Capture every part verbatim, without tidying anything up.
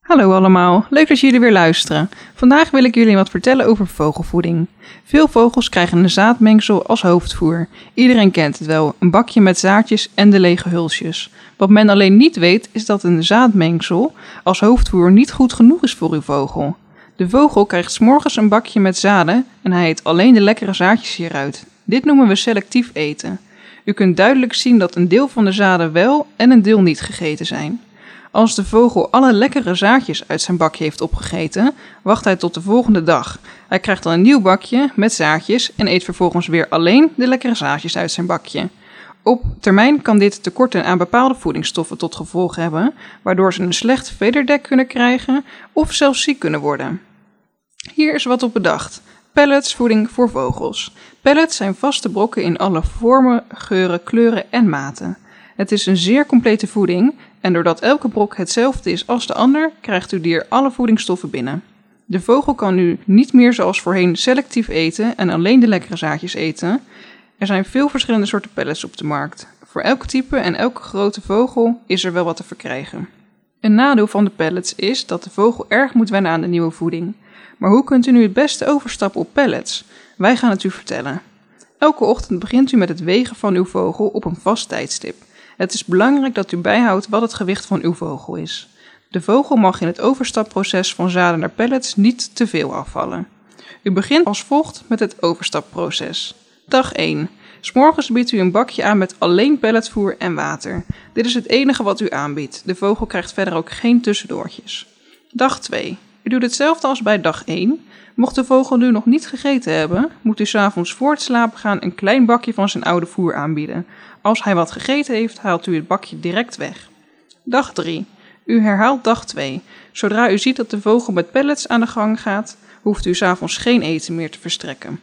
Hallo allemaal, leuk dat jullie weer luisteren. Vandaag wil ik jullie wat vertellen over vogelvoeding. Veel vogels krijgen een zaadmengsel als hoofdvoer. Iedereen kent het wel, een bakje met zaadjes en de lege hulsjes. Wat men alleen niet weet is dat een zaadmengsel als hoofdvoer niet goed genoeg is voor uw vogel. De vogel krijgt 's morgens een bakje met zaden en hij eet alleen de lekkere zaadjes hieruit. Dit noemen we selectief eten. U kunt duidelijk zien dat een deel van de zaden wel en een deel niet gegeten zijn. Als de vogel alle lekkere zaadjes uit zijn bakje heeft opgegeten, wacht hij tot de volgende dag. Hij krijgt dan een nieuw bakje met zaadjes en eet vervolgens weer alleen de lekkere zaadjes uit zijn bakje. Op termijn kan dit tekorten aan bepaalde voedingsstoffen tot gevolg hebben, waardoor ze een slecht vederdek kunnen krijgen of zelfs ziek kunnen worden. Hier is wat op bedacht. Pelletsvoeding voor vogels. Pellets zijn vaste brokken in alle vormen, geuren, kleuren en maten. Het is een zeer complete voeding en doordat elke brok hetzelfde is als de ander, krijgt uw dier alle voedingsstoffen binnen. De vogel kan nu niet meer zoals voorheen selectief eten en alleen de lekkere zaadjes eten. Er zijn veel verschillende soorten pellets op de markt. Voor elk type en elke grote vogel is er wel wat te verkrijgen. Een nadeel van de pellets is dat de vogel erg moet wennen aan de nieuwe voeding. Maar hoe kunt u nu het beste overstappen op pellets? Wij gaan het u vertellen. Elke ochtend begint u met het wegen van uw vogel op een vast tijdstip. Het is belangrijk dat u bijhoudt wat het gewicht van uw vogel is. De vogel mag in het overstapproces van zaden naar pellets niet te veel afvallen. U begint als volgt met het overstapproces. Dag één. 's Morgens biedt u een bakje aan met alleen pelletvoer en water. Dit is het enige wat u aanbiedt. De vogel krijgt verder ook geen tussendoortjes. Dag twee. U doet hetzelfde als bij dag één. Mocht de vogel nu nog niet gegeten hebben, moet u 's avonds voor het slapen gaan een klein bakje van zijn oude voer aanbieden. Als hij wat gegeten heeft, haalt u het bakje direct weg. Dag drie. U herhaalt dag twee. Zodra u ziet dat de vogel met pellets aan de gang gaat, hoeft u 's avonds geen eten meer te verstrekken.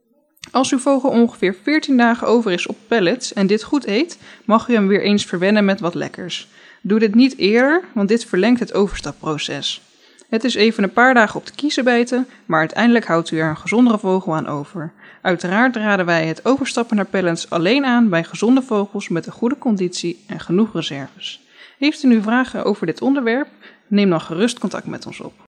Als uw vogel ongeveer veertien dagen over is op pellets en dit goed eet, mag u hem weer eens verwennen met wat lekkers. Doe dit niet eerder, want dit verlengt het overstapproces. Het is even een paar dagen op de kiezen bijten, maar uiteindelijk houdt u er een gezondere vogel aan over. Uiteraard raden wij het overstappen naar pellets alleen aan bij gezonde vogels met een goede conditie en genoeg reserves. Heeft u nu vragen over dit onderwerp? Neem dan gerust contact met ons op.